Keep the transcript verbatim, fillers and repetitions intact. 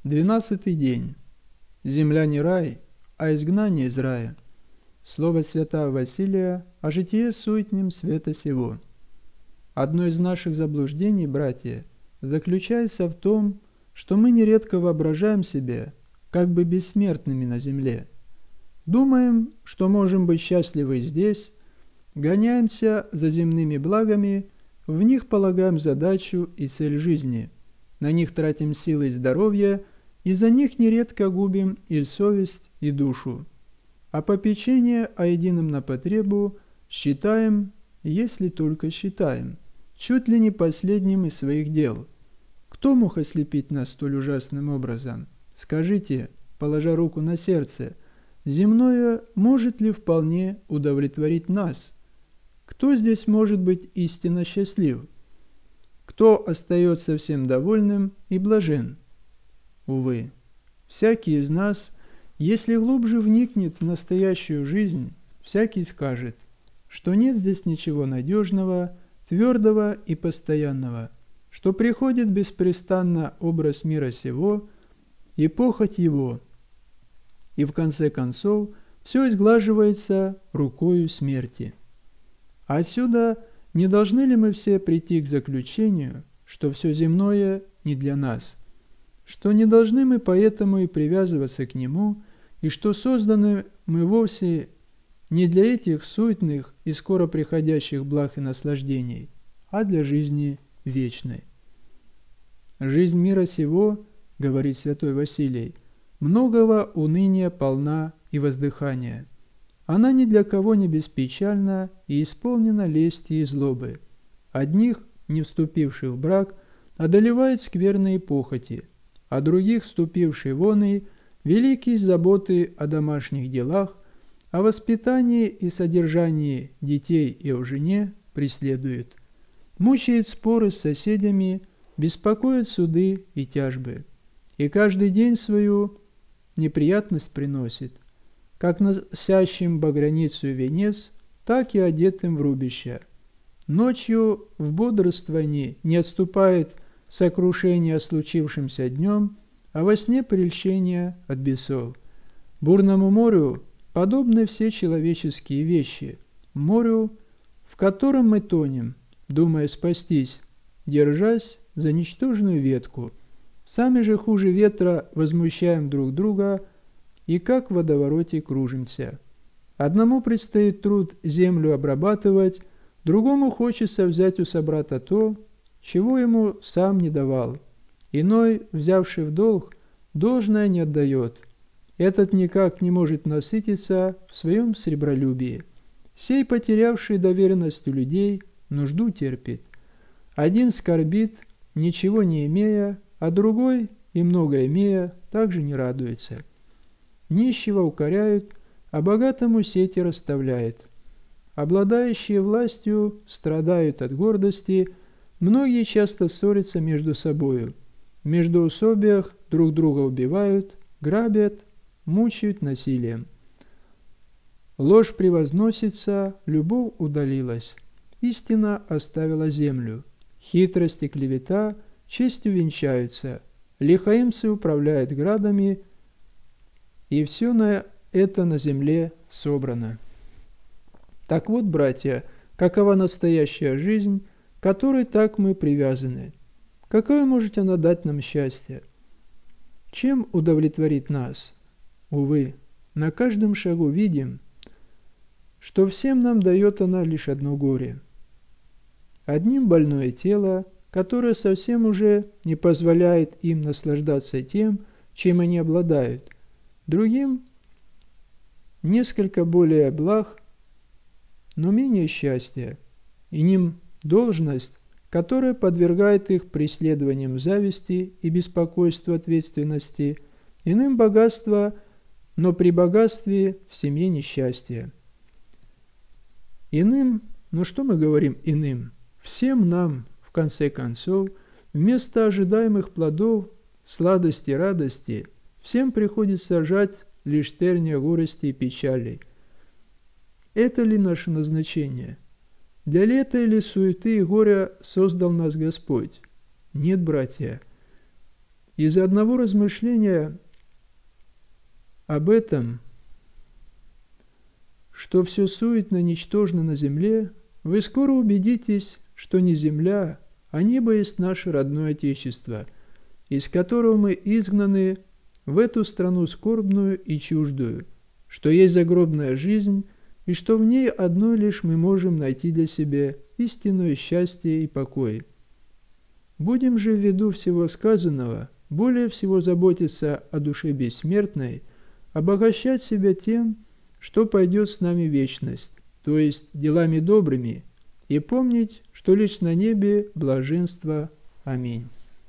Двенадцатый день. Земля не рай, а изгнание из рая. Слово святого Василия о житие суетнем света сего. Одно из наших заблуждений, братья, заключается в том, что мы нередко воображаем себя как бы бессмертными на земле. Думаем, что можем быть счастливы здесь, гоняемся за земными благами, в них полагаем задачу и цель жизни, на них тратим силы и здоровье, и за них нередко губим и совесть, и душу. А попечение о едином на потребу считаем, если только считаем, чуть ли не последним из своих дел. Кто мог ослепить нас столь ужасным образом? Скажите, положа руку на сердце, земное может ли вполне удовлетворить нас? Кто здесь может быть истинно счастлив? Кто остается всем довольным и блажен? Увы, всякий из нас, если глубже вникнет в настоящую жизнь, всякий скажет, что нет здесь ничего надежного, твердого и постоянного, что приходит беспрестанно образ мира сего и похоть его, и в конце концов все изглаживается рукою смерти. Отсюда не должны ли мы все прийти к заключению, что все земное не для нас, что не должны мы поэтому и привязываться к нему, и что созданы мы вовсе не для этих суетных и скоро приходящих благ и наслаждений, а для жизни вечной. Жизнь мира сего, говорит святой Василий, многого уныния полна и воздыхания. Она ни для кого не беспечальна и исполнена лести и злобы. Одних, не вступивших в брак, одолевают скверные похоти, а других, вступившие вон и, великие заботы о домашних делах, о воспитании и содержании детей и о жене преследуют. Мучает споры с соседями, беспокоит суды и тяжбы. И каждый день свою неприятность приносит, как носящим багряницу венец, так и одетым в рубище. Ночью в бодрствовании не отступает сокрушение о случившемся днем, а во сне прельщение от бесов. Бурному морю подобны все человеческие вещи, морю, в котором мы тонем, думая спастись, держась за ничтожную ветку. Сами же хуже ветра возмущаем друг друга и как в водовороте кружимся. Одному предстоит труд землю обрабатывать, другому хочется взять у собрата то, чего ему сам не давал. Иной, взявший в долг, должное не отдает. Этот никак не может насытиться в своем сребролюбии. Сей, потерявший доверенность у людей, нужду терпит. Один скорбит, ничего не имея, а другой, и много имея, также не радуется. Нищего укоряют, а богатому сети расставляют. Обладающие властью страдают от гордости, многие часто ссорятся между собою. В междоусобиях друг друга убивают, грабят, мучают насилием. Ложь превозносится, любовь удалилась, истина оставила землю. Хитрость и клевета честью венчаются, лихаимцы управляют градами, и все на это на земле собрано. Так вот, братья, какова настоящая жизнь, к которой так мы привязаны? Какое может она дать нам счастье? Чем удовлетворит нас? Увы, на каждом шагу видим, что всем нам дает она лишь одно горе. Одним больное тело, которое совсем уже не позволяет им наслаждаться тем, чем они обладают. Другим несколько более благ, но менее счастья, и ним должность, которая подвергает их преследованиям зависти и беспокойству ответственности, иным богатство, но при богатстве в семье несчастье. Иным, ну что мы говорим иным? Всем нам, в конце концов, вместо ожидаемых плодов, сладости, радости, всем приходится жать лишь терния горести и печали. Это ли наше назначение? Для лета или суеты и горя создал нас Господь? Нет, братья. Из одного размышления об этом, что все суетно, ничтожно на земле, вы скоро убедитесь, что не земля, а небо есть наше родное Отечество, из которого мы изгнаны в эту страну скорбную и чуждую, что есть загробная жизнь, и что в ней одной лишь мы можем найти для себя истинное счастье и покой. Будем же ввиду всего сказанного более всего заботиться о душе бессмертной, обогащать себя тем, что пойдет с нами в вечность, то есть делами добрыми, и помнить, что лишь на небе блаженство. Аминь.